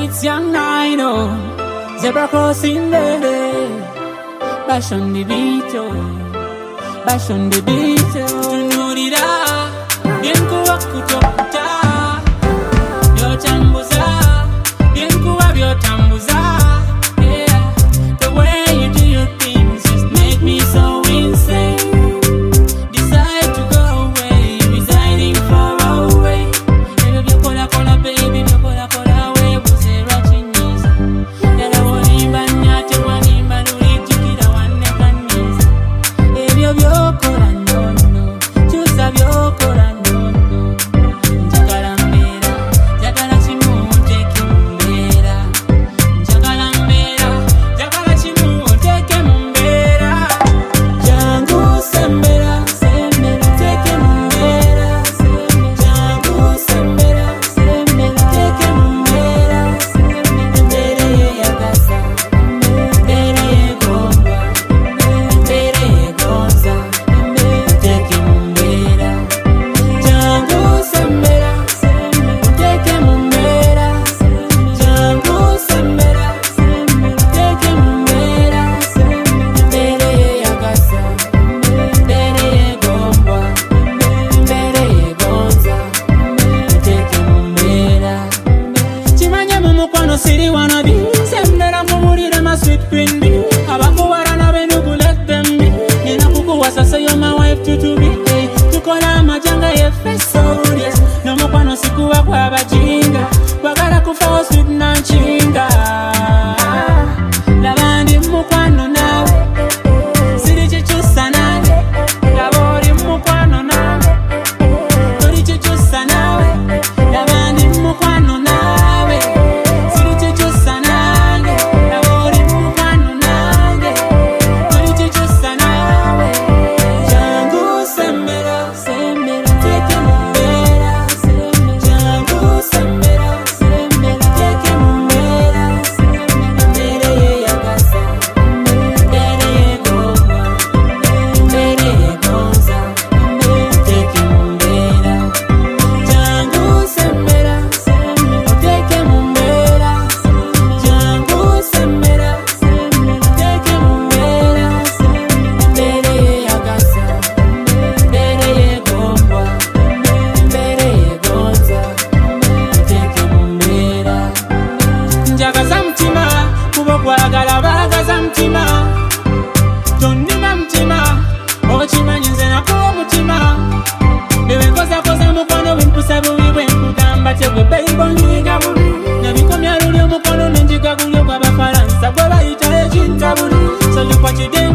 it's young Nino, zebra crossing the day. Bash on the beat, bash on the beat. Tunurira, bien kuwa kutokuta. Yo tambuza, bien kuwa byo tambuza. Yeah, the way you do your things just make me so insane. Decide to go away, residing far away. Baby, byo kola kola, baby, byo kola kola, we buzera chinyiza. Yala wolimba nyate wanimba nulijikira wanekaniza. Ebyo byokola nyono, chusa byokola nyono. Njagala mbera, njagala chimu nteke mumbera. Njagala mbera, njagala chimu nteke mumbera. Jangu sembera, sembera, teke mumbera. Jangu sembera, sembera, teke mumbera. Mbere ye yagasa, mbere ye gomba, mbere ye gonza, teke mumbera. Jangu sembera, sembera, teke mumbera. Jangu sembera, sembera, teke mumbera. Mbere ye yagasa, mbere ye gomba, mbere ye gonza, teke mumbera. Chimanye mumukwano siri wanabi, sembera mumulire ma sweet queen bee. Abakuwara na benugu let them be. Nina kukuwasa say you're my wife to be. Tukola amajanga yefeso, yes. No mukwano sikuwa kwa abajinga. Wagala kufa sweet na nchinga. Labandi mukwano nawe, siri chichusa nawe. Labori mukwano nawe, tori chichusa nawe. Labandi mukwano nawe, siri chichusa nawe. Labori mukwano nawe, tori chichusa nawe. Jangu sembera, sembera, teke mumbera. Jangu sembera, sembera, teke mumbera. Mbere ye yagasa, mbere ye gomba, mbere ye gonza, teke mumbera. Jangu sembera, sembera, teke mumbera. Jangu sembera, sembera, teke mumbera. Mbere ye yagasa, mbere ye gomba, mbere ye gonza, teke mumbera. Njagaza mtima, kubo kwagala bagaza mtima. Tondima mtima, ochimanyi nze nakuwa mutima. Bewe koza koza mukono wimpusa bubi bwenkugamba tegwe beibo nyiga buli. Nabikomya luli omukono nenjiga gulyo kwa bafaransa gwe bayita ekintabuli. So look what you did.